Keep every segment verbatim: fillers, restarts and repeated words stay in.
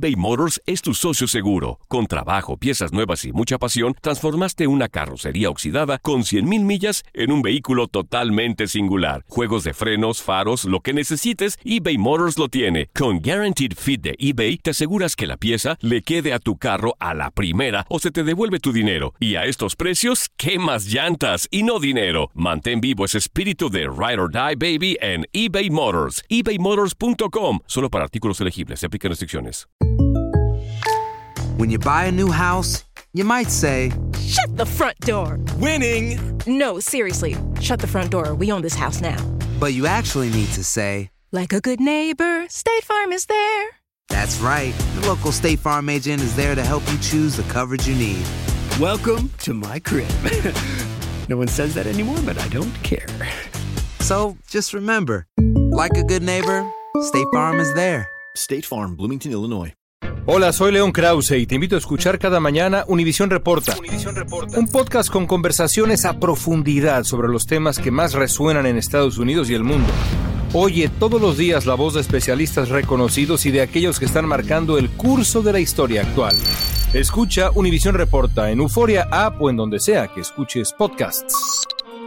eBay Motors es tu socio seguro. Con trabajo, piezas nuevas y mucha pasión, transformaste una carrocería oxidada con cien mil millas en un vehículo totalmente singular. Juegos de frenos, faros, lo que necesites, eBay Motors lo tiene. Con Guaranteed Fit de eBay, te aseguras que la pieza le quede a tu carro a la primera o se te devuelve tu dinero. Y a estos precios, ¿qué más llantas y no dinero? Mantén vivo ese espíritu de Ride or Die, baby, en eBay Motors. ebay motors punto com. Solo para artículos elegibles. Se aplican restricciones. When you buy a new house, you might say, "Shut the front door." Winning! No, seriously. Shut the front door. We own this house now. But you actually need to say, like a good neighbor, State Farm is there. That's right. The local State Farm agent is there to help you choose the coverage you need. Welcome to my crib. No one says that anymore, but I don't care. So, just remember, like a good neighbor, State Farm is there. State Farm, Bloomington, Illinois. Hola, soy León Krause y te invito a escuchar cada mañana Univisión Reporta, Univisión Reporta, un podcast con conversaciones a profundidad sobre los temas que más resuenan en Estados Unidos y el mundo. Oye todos los días la voz de especialistas reconocidos y de aquellos que están marcando el curso de la historia actual. Escucha Univisión Reporta en Euforia App o en donde sea que escuches podcasts.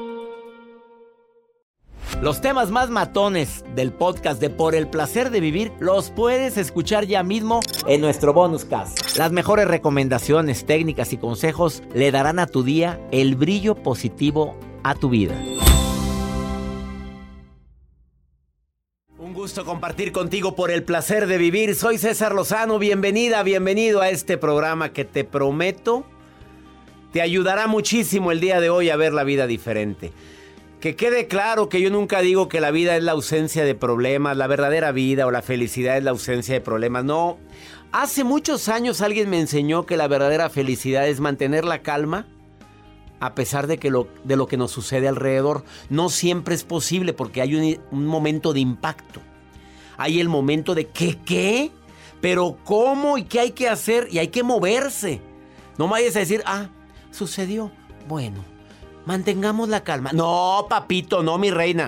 Los temas más matones del podcast de Por el Placer de Vivir los puedes escuchar ya mismo en nuestro bonus cast. Las mejores recomendaciones, técnicas y consejos le darán a tu día el brillo positivo a tu vida. Un gusto compartir contigo Por el Placer de Vivir. Soy César Lozano. Bienvenida, bienvenido a este programa que te prometo te ayudará muchísimo el día de hoy a ver la vida diferente. Que quede claro que yo nunca digo que la vida es la ausencia de problemas, la verdadera vida o la felicidad es la ausencia de problemas. No, hace muchos años alguien me enseñó que la verdadera felicidad es mantener la calma a pesar de, que lo, de lo que nos sucede alrededor. No siempre es posible porque hay un, un momento de impacto. Hay el momento de ¿qué, qué? Pero ¿cómo y qué hay que hacer? Y hay que moverse. No me vayas a decir, ah, sucedió, bueno. Mantengamos la calma. No, papito, no, mi reina.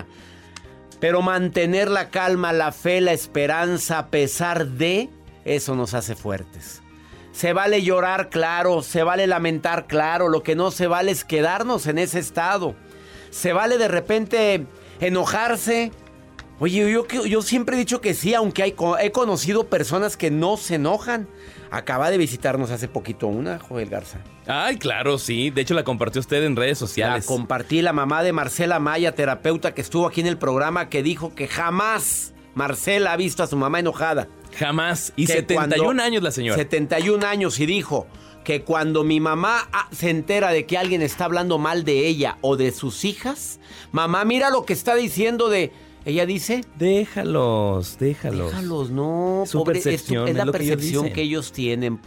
Pero mantener la calma, la fe, la esperanza, a pesar de, eso nos hace fuertes. Se vale llorar, claro. Se vale lamentar, claro. Lo que no se vale es quedarnos en ese estado. Se vale de repente enojarse. Oye, yo, yo siempre he dicho que sí, aunque hay, he conocido personas que no se enojan. Acaba de visitarnos hace poquito una, Joel Garza. Ay, claro, sí. De hecho, la compartió usted en redes sociales. La compartí, la mamá de Marcela Maya, terapeuta que estuvo aquí en el programa, que dijo que jamás Marcela ha visto a su mamá enojada. Jamás. Y que setenta y un años la señora. setenta y un años y dijo que cuando mi mamá se entera de que alguien está hablando mal de ella o de sus hijas, mamá, mira lo que está diciendo de... Ella dice... Déjalos, déjalos. Déjalos, no. Su pobre, percepción, es, es la es lo percepción que ellos, que ellos tienen.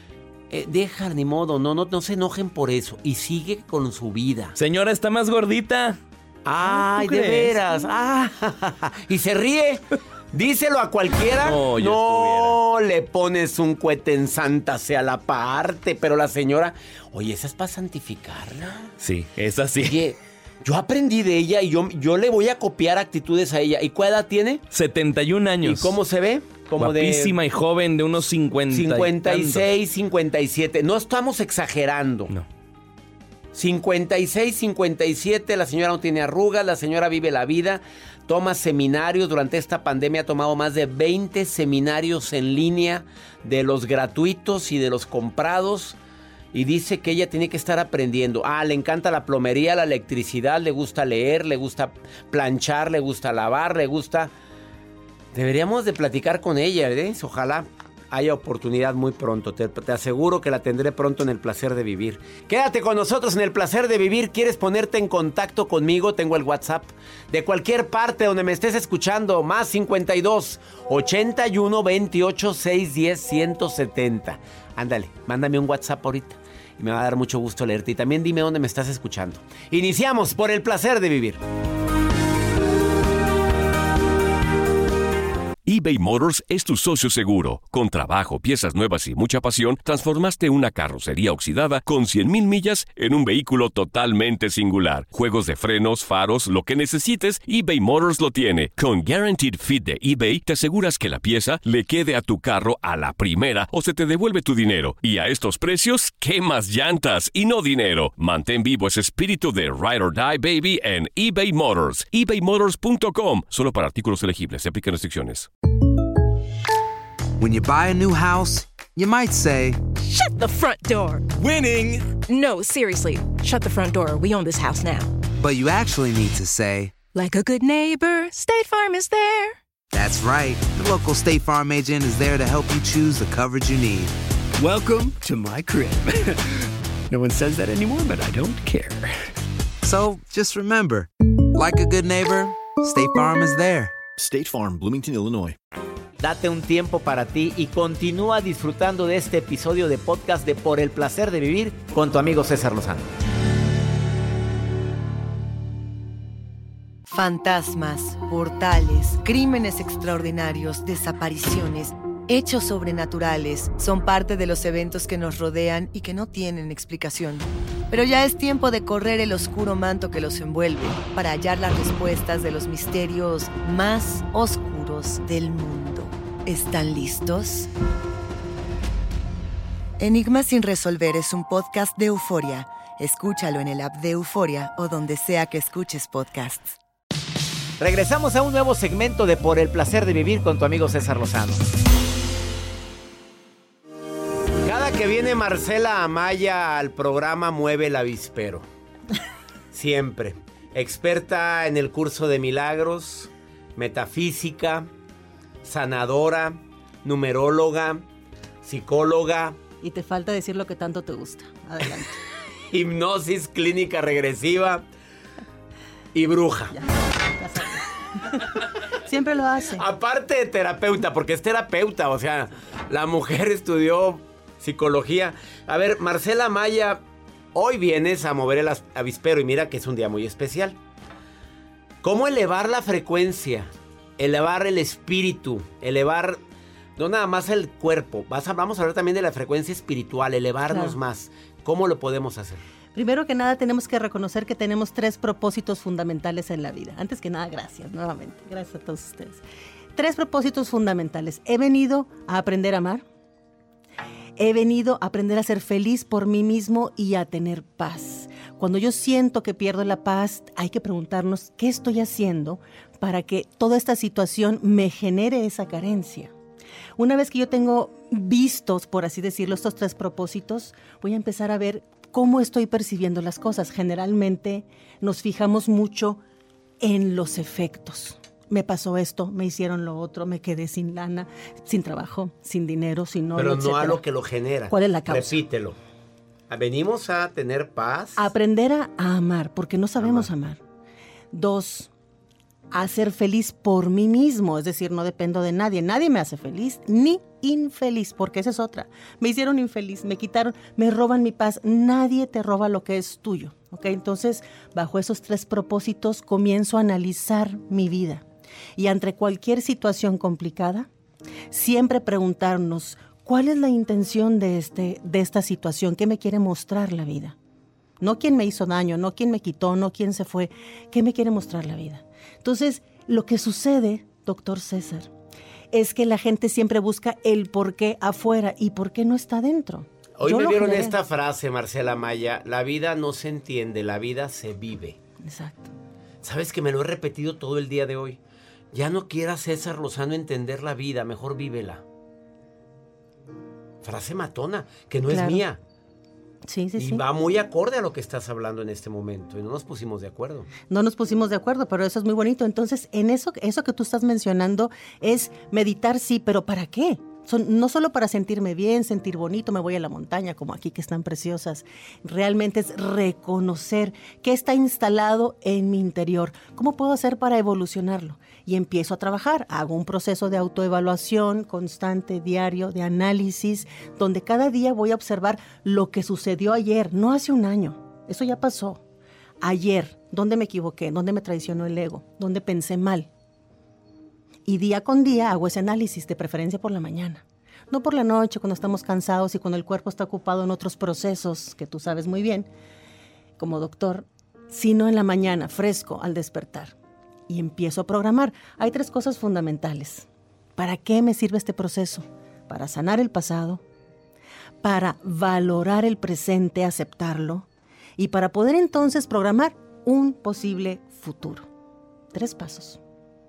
Eh, deja, ni modo, no, no, no se enojen por eso. Y sigue con su vida. Señora, está más gordita. Ay, de veras. Ah, y se ríe. Díselo a cualquiera. No, yo no le pones un cohete en Santa sea la parte. Pero la señora, oye, esa es para santificarla. Sí, es así. Oye, yo aprendí de ella y yo, yo le voy a copiar actitudes a ella. ¿Y cuál edad tiene? setenta y un años. ¿Y cómo se ve? Como guapísima de... y joven, de unos cincuenta. cincuenta y seis, cincuenta y siete. No estamos exagerando. No. cincuenta y seis, cincuenta y siete, la señora no tiene arrugas, la señora vive la vida, toma seminarios. Durante esta pandemia ha tomado más de veinte seminarios en línea, de los gratuitos y de los comprados. Y dice que ella tiene que estar aprendiendo. Ah, le encanta la plomería, la electricidad, le gusta leer, le gusta planchar, le gusta lavar, le gusta... Deberíamos de platicar con ella, ¿eh? Ojalá haya oportunidad muy pronto. Te, te aseguro que la tendré pronto en El Placer de Vivir. Quédate con nosotros en El Placer de Vivir. ¿Quieres ponerte en contacto conmigo? Tengo el WhatsApp. De cualquier parte donde me estés escuchando. Más cincuenta y dos, ochenta y uno, veintiocho, seiscientos diez, ciento setenta. Ándale, mándame un WhatsApp ahorita. Y me va a dar mucho gusto leerte. Y también dime dónde me estás escuchando. Iniciamos por El Placer de Vivir. eBay eBay Motors es tu socio seguro. Con trabajo, piezas nuevas y mucha pasión, transformaste una carrocería oxidada con cien mil millas en un vehículo totalmente singular. Juegos de frenos, faros, lo que necesites, eBay Motors lo tiene. Con Guaranteed Fit de eBay, te aseguras que la pieza le quede a tu carro a la primera o se te devuelve tu dinero. Y a estos precios, ¿qué más llantas y no dinero? Mantén vivo ese espíritu de Ride or Die, baby, en eBay Motors. ebay motors punto com. Solo para artículos elegibles. Se aplican restricciones. When you buy a new house, you might say, Shut the front door! Winning! No, seriously. Shut the front door. We own this house now. but you actually need to say, Like a good neighbor, State Farm is there. That's right. The local State Farm agent is there to help you choose the coverage you need. Welcome to my crib. No one says that anymore, but I don't care. So just remember, like a good neighbor, State Farm is there. State Farm, Bloomington, Illinois. Date un tiempo para ti y continúa disfrutando de este episodio de podcast de Por el Placer de Vivir con tu amigo César Lozano. Fantasmas, portales, crímenes extraordinarios, desapariciones, hechos sobrenaturales son parte de los eventos que nos rodean y que no tienen explicación. Pero ya es tiempo de correr el oscuro manto que los envuelve para hallar las respuestas de los misterios más oscuros del mundo. ¿Están listos? Enigma sin resolver es un podcast de Euforia. Escúchalo en el app de Euforia o donde sea que escuches podcasts. Regresamos a un nuevo segmento de Por el Placer de Vivir con tu amigo César Lozano. Cada que viene Marcela Amaya al programa mueve el avispero. Siempre. Experta en el curso de milagros, metafísica, sanadora, numeróloga, psicóloga. Y te falta decir lo que tanto te gusta. Adelante. Hipnosis clínica regresiva y bruja. Ya, ya sabes. Siempre lo hace. Aparte de terapeuta, porque es terapeuta, o sea, la mujer estudió psicología. A ver, Marcela Amaya, hoy vienes a mover el avispero y mira que es un día muy especial. ¿Cómo elevar la frecuencia? Elevar el espíritu, elevar no nada más el cuerpo. Vas a, vamos a hablar también de la frecuencia espiritual, elevarnos claro. más. ¿Cómo lo podemos hacer? Primero que nada tenemos que reconocer que tenemos tres propósitos fundamentales en la vida. Antes que nada, gracias nuevamente. Gracias a todos ustedes. Tres propósitos fundamentales. He venido a aprender a amar. He venido a aprender a ser feliz por mí mismo y a tener paz. Cuando yo siento que pierdo la paz, hay que preguntarnos qué estoy haciendo para que toda esta situación me genere esa carencia. Una vez que yo tengo vistos, por así decirlo, estos tres propósitos, voy a empezar a ver cómo estoy percibiendo las cosas. Generalmente nos fijamos mucho en los efectos. Me pasó esto, me hicieron lo otro, me quedé sin lana, sin trabajo, sin dinero, sin oro, Pero no etcétera. a lo que lo genera. ¿Cuál es la causa? Repítelo. Venimos a tener paz. A aprender a, a amar, porque no sabemos amar. amar. Dos, a ser feliz por mí mismo, es decir, no dependo de nadie. Nadie me hace feliz ni infeliz, porque esa es otra. Me hicieron infeliz, me quitaron, me roban mi paz. Nadie te roba lo que es tuyo, ¿ok? Entonces, bajo esos tres propósitos, comienzo a analizar mi vida. Y ante cualquier situación complicada, siempre preguntarnos, ¿cuál es la intención de, este, de esta situación? ¿Qué me quiere mostrar la vida? No quién me hizo daño, no quién me quitó, no quién se fue. ¿Qué me quiere mostrar la vida? Entonces, lo que sucede, doctor César, es que la gente siempre busca el por qué afuera y por qué no está dentro. Hoy Yo me lo dieron generé. esta frase, Marcela Amaya, la vida no se entiende, la vida se vive. Exacto. ¿Sabes que me lo he repetido todo el día de hoy? Ya no quiera César Lozano entender la vida, mejor vívela. Frase matona, que no Claro. es mía. Sí, sí, y sí. va muy acorde a lo que estás hablando en este momento y no nos pusimos de acuerdo. No nos pusimos de acuerdo, pero eso es muy bonito. Entonces, en eso, eso que tú estás mencionando es meditar, sí, pero ¿para qué? Son, no solo para sentirme bien, sentir bonito, me voy a la montaña, como aquí que están preciosas. Realmente es reconocer qué está instalado en mi interior. ¿Cómo puedo hacer para evolucionarlo? Y empiezo a trabajar. Hago un proceso de autoevaluación constante, diario, de análisis, donde cada día voy a observar lo que sucedió ayer, no hace un año. Eso ya pasó. Ayer, ¿dónde me equivoqué? ¿Dónde me traicionó el ego? ¿Dónde pensé mal? Y día con día hago ese análisis, de preferencia por la mañana. No por la noche, cuando estamos cansados y cuando el cuerpo está ocupado en otros procesos que tú sabes muy bien, como doctor, sino en la mañana, fresco, al despertar. Y empiezo a programar. Hay tres cosas fundamentales. ¿Para qué me sirve este proceso? Para sanar el pasado, para valorar el presente, aceptarlo, y para poder entonces programar un posible futuro. Tres pasos.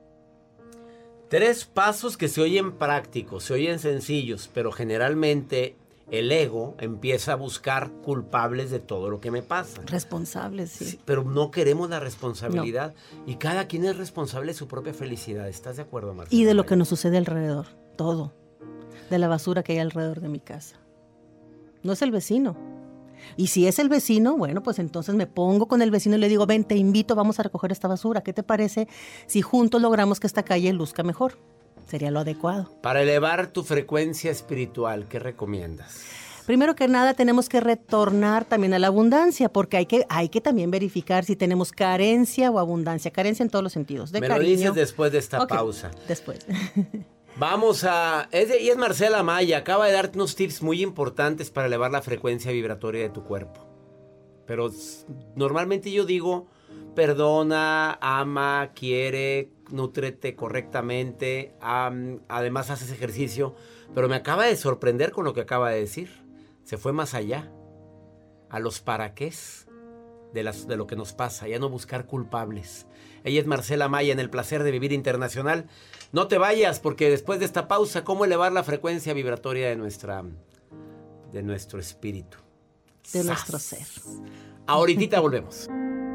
Tres pasos que se oyen prácticos, se oyen sencillos, pero generalmente el ego empieza a buscar culpables de todo lo que me pasa. Responsables, sí. Sí, pero no queremos la responsabilidad. No. Y cada quien es responsable de su propia felicidad. ¿Estás de acuerdo, Marcela? Y de lo que nos sucede alrededor, todo. De la basura que hay alrededor de mi casa. No es el vecino. Y si es el vecino, bueno, pues entonces me pongo con el vecino y le digo, ven, te invito, vamos a recoger esta basura. ¿Qué te parece si juntos logramos que esta calle luzca mejor? Sería lo adecuado. Para elevar tu frecuencia espiritual, ¿qué recomiendas? Primero que nada, tenemos que retornar también a la abundancia, porque hay que, hay que también verificar si tenemos carencia o abundancia. Carencia en todos los sentidos. De Me cariño. Lo dices después de esta Okay, pausa. Después. Vamos a... Es de, y es Marcela Maya. Acaba de darte unos tips muy importantes para elevar la frecuencia vibratoria de tu cuerpo. Pero normalmente yo digo, perdona, ama, quiere, nútrete correctamente. Um, además haces ejercicio. Pero me acaba de sorprender con lo que acaba de decir. Se fue más allá. A los para qués de, las, de lo que nos pasa. Ya no buscar culpables. Ella es Marcela Maya en El Placer de Vivir Internacional. No te vayas, porque después de esta pausa, ¿cómo elevar la frecuencia vibratoria de nuestra, de nuestro espíritu? De ¡Sas! Nuestro ser. Ahorita volvemos.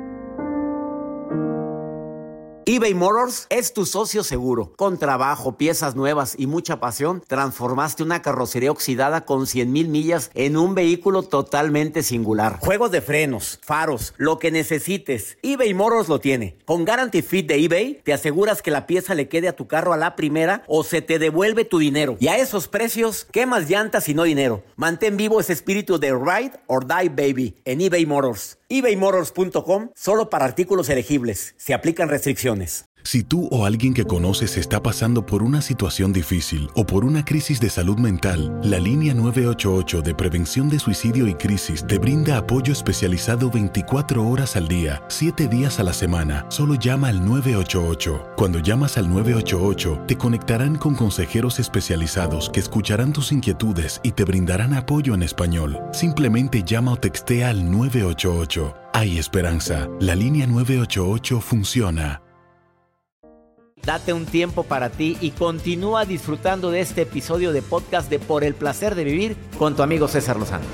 eBay Motors es tu socio seguro. Con trabajo, piezas nuevas y mucha pasión, transformaste una carrocería oxidada con cien mil millas en un vehículo totalmente singular. Juegos de frenos, faros, lo que necesites, eBay Motors lo tiene. Con Guarantee Fit de eBay, te aseguras que la pieza le quede a tu carro a la primera o se te devuelve tu dinero. Y a esos precios, ¿qué más llantas y no dinero? Mantén vivo ese espíritu de Ride or Die Baby en eBay Motors. ebay motors punto com, solo para artículos elegibles. Se aplican restricciones. Si tú o alguien que conoces está pasando por una situación difícil o por una crisis de salud mental, la línea nueve ocho ocho de Prevención de Suicidio y Crisis te brinda apoyo especializado veinticuatro horas al día, siete días a la semana. Solo llama al nueve ocho ocho. Cuando llamas al nueve ocho ocho, te conectarán con consejeros especializados que escucharán tus inquietudes y te brindarán apoyo en español. Simplemente llama o textea al nueve ocho ocho. Hay esperanza. La línea nueve ocho ocho funciona. Date un tiempo para ti y continúa disfrutando de este episodio de podcast de Por el Placer de Vivir con tu amigo César Lozano.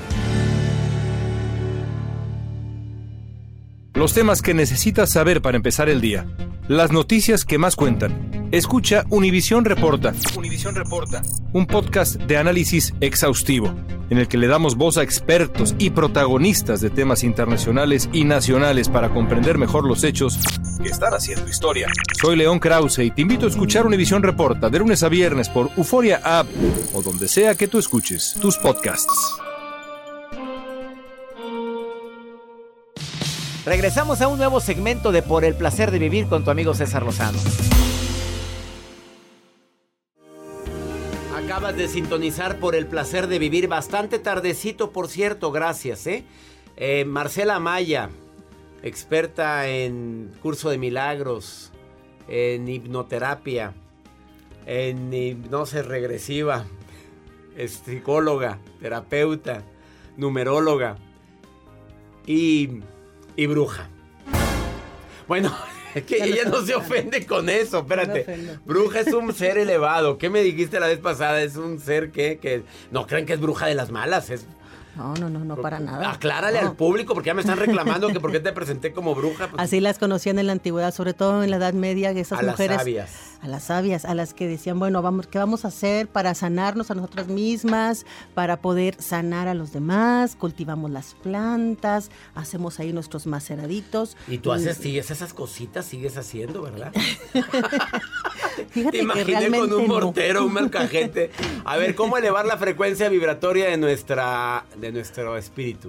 Los temas que necesitas saber para empezar el día. Las noticias que más cuentan. Escucha Univisión Reporta. Univisión Reporta. Un podcast de análisis exhaustivo, en el que le damos voz a expertos y protagonistas de temas internacionales y nacionales para comprender mejor los hechos que están haciendo historia. Soy León Krause y te invito a escuchar Univisión Reporta de lunes a viernes por Euforia App o donde sea que tú escuches tus podcasts. Regresamos a un nuevo segmento de Por el Placer de Vivir con tu amigo César Lozano. Acabas de sintonizar Por el Placer de Vivir, bastante tardecito, por cierto, gracias, ¿eh? eh Marcela Maya, experta en curso de milagros, en hipnoterapia, en hipnosis regresiva, es psicóloga, terapeuta, numeróloga y... y bruja. Bueno, es que ella no se ofende con eso, espérate. Bruja es un ser elevado. ¿Qué me dijiste la vez pasada? Es un ser que, que no creen que es bruja de las malas, es... No, no, no, no para nada. Aclárale no. al público, porque ya me están reclamando que por qué te presenté como bruja. Pues, así las conocían en la antigüedad, sobre todo en la Edad Media, esas a mujeres. Las sabias. A las sabias, a las que decían, bueno, vamos, ¿qué vamos a hacer para sanarnos a nosotras mismas, para poder sanar a los demás? Cultivamos las plantas, hacemos ahí nuestros maceraditos. Y tú haces, sigues esas cositas, sigues haciendo, ¿verdad? Fíjate te imaginé que realmente con un mortero, no. un molcajete. A ver, ¿cómo elevar la frecuencia vibratoria de nuestra, de nuestro espíritu?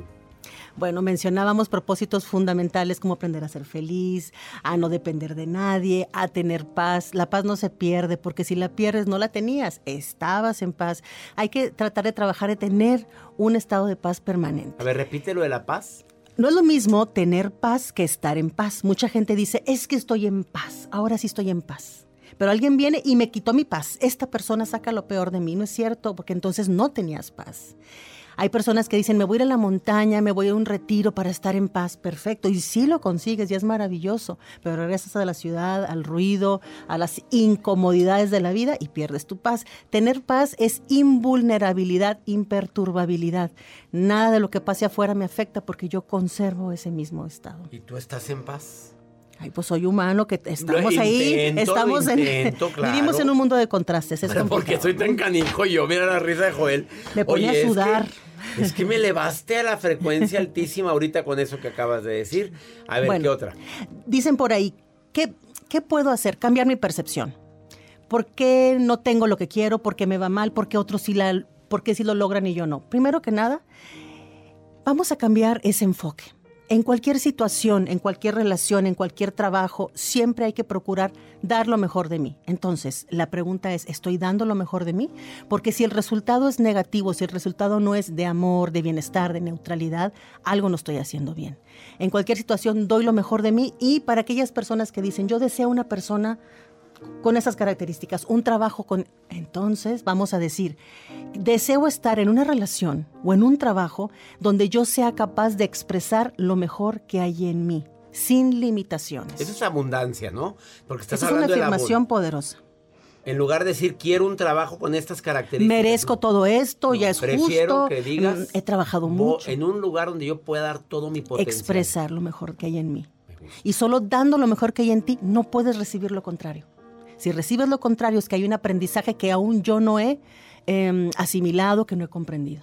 Bueno, mencionábamos propósitos fundamentales como aprender a ser feliz, a no depender de nadie, a tener paz. La paz no se pierde, porque si la pierdes no la tenías, estabas en paz. Hay que tratar de trabajar de tener un estado de paz permanente. A ver, repite lo de la paz. No es lo mismo tener paz que estar en paz. Mucha gente dice, es que estoy en paz, ahora sí estoy en paz. Pero alguien viene y me quitó mi paz. Esta persona saca lo peor de mí. No es cierto, porque entonces no tenías paz. Hay personas que dicen, me voy a ir a la montaña, me voy a un retiro para estar en paz. Perfecto, y sí lo consigues, ya es maravilloso. Pero regresas a la ciudad, al ruido, a las incomodidades de la vida y pierdes tu paz. Tener paz es invulnerabilidad, imperturbabilidad. Nada de lo que pase afuera me afecta porque yo conservo ese mismo estado. ¿Y tú estás en paz? Ay, pues soy humano, que estamos Lo ahí, intento, estamos lo intento, en, claro. vivimos en un mundo de contrastes. Es porque soy tan canijo yo, mira la risa de Joel. Me ponía Oye, a sudar. Es que, es que me elevaste a la frecuencia altísima ahorita con eso que acabas de decir. A ver, bueno, ¿qué otra? Dicen por ahí, ¿qué, ¿qué puedo hacer? Cambiar mi percepción. ¿Por qué no tengo lo que quiero? ¿Por qué me va mal? ¿Por qué otros sí, la, por qué sí lo logran y yo no? Primero que nada, vamos a cambiar ese enfoque. En cualquier situación, en cualquier relación, en cualquier trabajo, siempre hay que procurar dar lo mejor de mí. Entonces, la pregunta es, ¿estoy dando lo mejor de mí? Porque si el resultado es negativo, si el resultado no es de amor, de bienestar, de neutralidad, algo no estoy haciendo bien. En cualquier situación doy lo mejor de mí, y para aquellas personas que dicen, yo deseo una persona con esas características, un trabajo con... Entonces, vamos a decir, deseo estar en una relación o en un trabajo donde yo sea capaz de expresar lo mejor que hay en mí, sin limitaciones. Eso es abundancia, ¿no? Porque estás Esa es hablando una de la afirmación poderosa. En lugar de decir, quiero un trabajo con estas características. Merezco ¿no? todo esto, No, ya es prefiero justo. que digas, He trabajado mucho. En un lugar donde yo pueda dar todo mi potencial. Expresar lo mejor que hay en mí. Y solo dando lo mejor que hay en ti, no puedes recibir lo contrario. Si recibes lo contrario, es que hay un aprendizaje que aún yo no he eh, asimilado, que no he comprendido.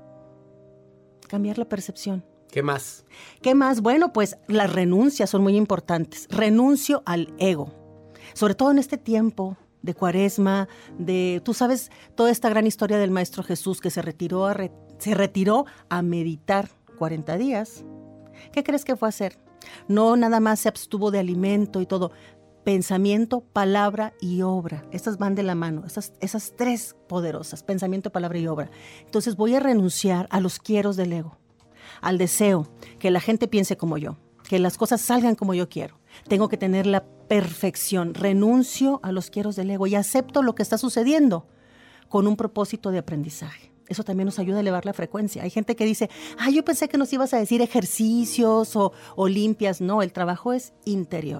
Cambiar la percepción. ¿Qué más? ¿Qué más? Bueno, pues las renuncias son muy importantes. Renuncio al ego. Sobre todo en este tiempo de Cuaresma, de, tú sabes, toda esta gran historia del Maestro Jesús que se retiró a, re, se retiró a meditar cuarenta días. ¿Qué crees que fue a hacer? No nada más se abstuvo de alimento y todo. Pensamiento, palabra y obra. Estas van de la mano, esas, esas tres poderosas, pensamiento, palabra y obra. Entonces voy a renunciar a los quieros del ego, al deseo, que la gente piense como yo, que las cosas salgan como yo quiero. Tengo que tener la perfección. Renuncio a los quieros del ego y acepto lo que está sucediendo con un propósito de aprendizaje. Eso también nos ayuda a elevar la frecuencia. Hay gente que dice, ah, yo pensé que nos ibas a decir ejercicios o, o limpias. No, el trabajo es interior.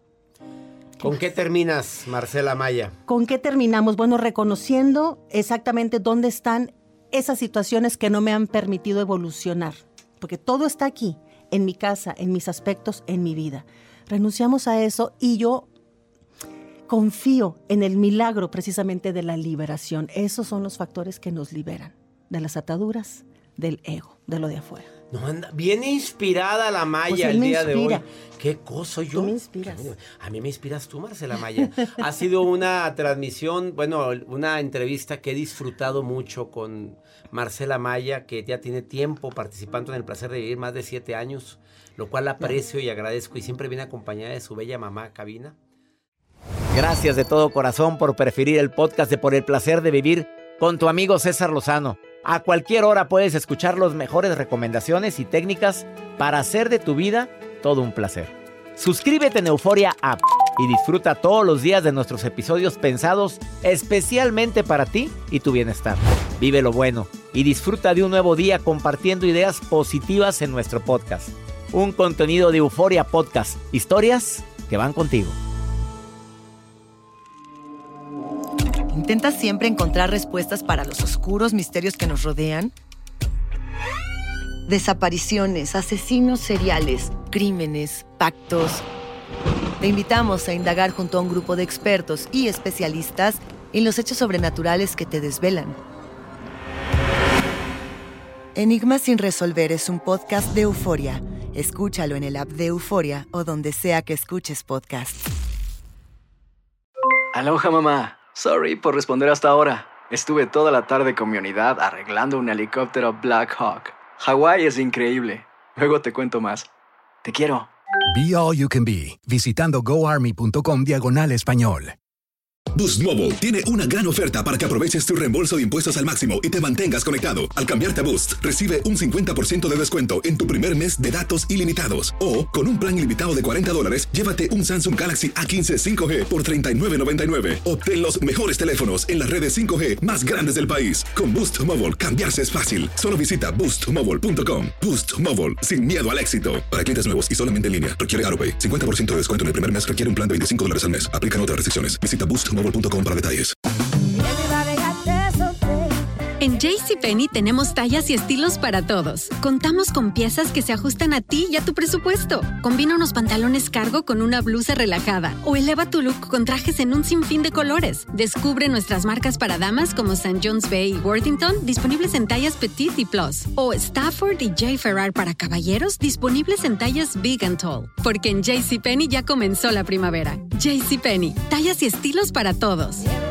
¿Con qué terminas, Marcela Maya? ¿Con qué terminamos? Bueno, reconociendo exactamente dónde están esas situaciones que no me han permitido evolucionar. Porque todo está aquí, en mi casa, en mis aspectos, en mi vida. Renunciamos a eso y yo confío en el milagro precisamente de la liberación. Esos son los factores que nos liberan de las ataduras, del ego, de lo de afuera. No, anda, viene inspirada la Maya Pues el día inspira. de hoy. ¿Qué cosa yo? Tú me inspiras. A mí me inspiras tú, Marcela Maya. Ha sido una transmisión, bueno, una entrevista que he disfrutado mucho con Marcela Maya, que ya tiene tiempo participando en El Placer de Vivir, más de siete años, lo cual aprecio y agradezco, y siempre viene acompañada de su bella mamá, Cabina. Gracias de todo corazón por preferir el podcast de Por el Placer de Vivir con tu amigo César Lozano. A cualquier hora puedes escuchar las mejores recomendaciones y técnicas para hacer de tu vida todo un placer. Suscríbete en Euforia App y disfruta todos los días de nuestros episodios pensados especialmente para ti y tu bienestar. Vive lo bueno y disfruta de un nuevo día compartiendo ideas positivas en nuestro podcast. Un contenido de Euforia Podcast. Historias que van contigo. ¿Intentas siempre encontrar respuestas para los oscuros misterios que nos rodean? Desapariciones, asesinos seriales, crímenes, pactos. Te invitamos a indagar junto a un grupo de expertos y especialistas en los hechos sobrenaturales que te desvelan. Enigmas sin resolver es un podcast de Euforia. Escúchalo en el app de Euforia o donde sea que escuches podcast. Aloha, mamá. Sorry por responder hasta ahora. Estuve toda la tarde con mi unidad arreglando un helicóptero Black Hawk. Hawái es increíble. Luego te cuento más. Te quiero. Be All You Can Be, visitando goarmy.com diagonal español. Boost Mobile tiene una gran oferta para que aproveches tu reembolso de impuestos al máximo y te mantengas conectado. Al cambiarte a Boost, recibe un cincuenta por ciento de descuento en tu primer mes de datos ilimitados. O, con un plan ilimitado de cuarenta dólares, llévate un Samsung Galaxy A quince cinco G por treinta y nueve noventa y nueve. Obtén los mejores teléfonos en las redes cinco G más grandes del país. Con Boost Mobile, cambiarse es fácil. Solo visita boost mobile punto com. Boost Mobile, sin miedo al éxito. Para clientes nuevos y solamente en línea, requiere AutoPay. cincuenta por ciento de descuento en el primer mes requiere un plan de veinticinco dólares al mes. Aplican otras restricciones. Visita boost mobile punto com para detalles. En JCPenney tenemos tallas y estilos para todos. Contamos con piezas que se ajustan a ti y a tu presupuesto. Combina unos pantalones cargo con una blusa relajada o eleva tu look con trajes en un sinfín de colores. Descubre nuestras marcas para damas como Saint John's Bay y Worthington, disponibles en tallas Petite y Plus. O Stafford y J. Ferrar para caballeros, disponibles en tallas Big and Tall. Porque en JCPenney ya comenzó la primavera. JCPenney, tallas y estilos para todos.